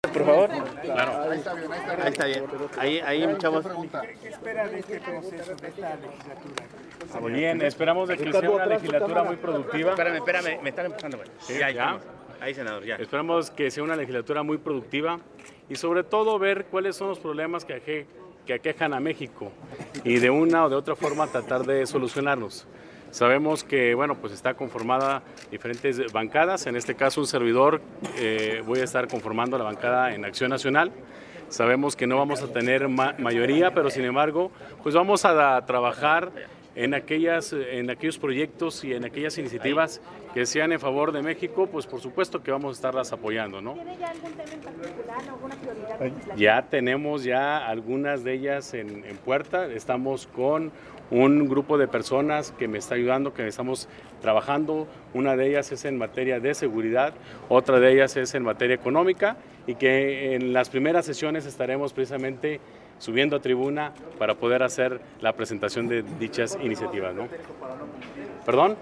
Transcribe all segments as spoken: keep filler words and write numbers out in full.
Por favor. Claro. Ahí está bien, ahí está bien. Ahí está bien. Ahí, ahí, chavos. ¿Qué espera de este proceso, de esta legislatura? Muy bien, esperamos de que sea una legislatura muy productiva. Espérame, espérame, me están empujando, güey. Sí, ya, ya. ya. Ahí, senador, ya. Esperamos que sea una legislatura muy productiva y sobre todo ver cuáles son los problemas que, aje, que aquejan a México y de una o de otra forma tratar de solucionarlos. Sabemos que, bueno, pues está conformada diferentes bancadas, en este caso un servidor, eh, voy a estar conformando la bancada en Acción Nacional. Sabemos que no vamos a tener ma mayoría, pero sin embargo, pues vamos a, a trabajar en, aquellas, en aquellos proyectos y en aquellas iniciativas que sean en favor de México, pues por supuesto que vamos a estarlas apoyando, ¿no? ¿Tiene ya algún tema en particular, alguna prioridad legislativa? Ya tenemos ya algunas de ellas en, en puerta, estamos con un grupo de personas que me está ayudando, que estamos trabajando. Una de ellas es en materia de seguridad, otra de ellas es en materia económica y que en las primeras sesiones estaremos precisamente subiendo a tribuna para poder hacer la presentación de dichas iniciativas, ¿no? ¿Perdón?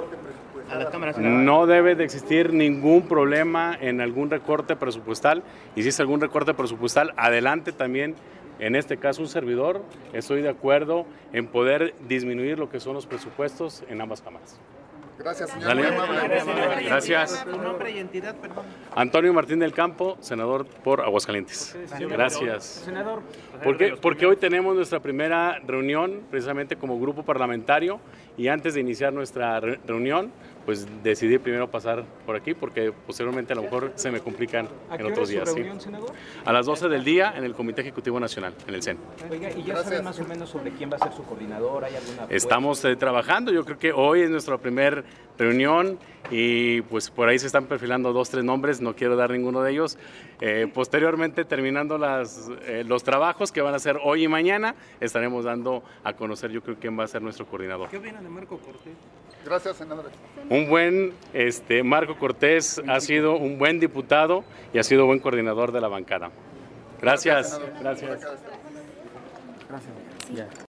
A las cámaras. No debe de existir ningún problema en algún recorte presupuestal y si es algún recorte presupuestal, adelante también. En este caso, un servidor, estoy de acuerdo en poder disminuir lo que son los presupuestos en ambas cámaras. Gracias, señor. Dale. Muy amable. Gracias. Tu nombre y entidad, perdón. Antonio Martín del Campo, senador por Aguascalientes. Gracias. Senador. ¿Por qué? Porque hoy tenemos nuestra primera reunión precisamente como grupo parlamentario y antes de iniciar nuestra re reunión, pues decidí primero pasar por aquí porque posteriormente a lo mejor se me complican en otros días. ¿A qué hora es su reunión, ¿sí? senador? A las doce del día en el Comité Ejecutivo Nacional, en el C E N. Oiga, ¿y ya Gracias. saben más o menos sobre quién va a ser su coordinador? ¿Hay alguna apuesta? Estamos eh, trabajando, yo creo que hoy es nuestra primera reunión y pues por ahí se están perfilando dos, tres nombres, no quiero dar ninguno de ellos. Eh, posteriormente, terminando las, eh, los trabajos que van a hacer hoy y mañana, estaremos dando a conocer yo creo quién va a ser nuestro coordinador. ¿Qué opinan de Marco Cortés? Gracias, senadores. Un buen este, Marco Cortés ha sido un buen diputado y ha sido buen coordinador de la bancada. Gracias. senador. Gracias. Gracias. Ya.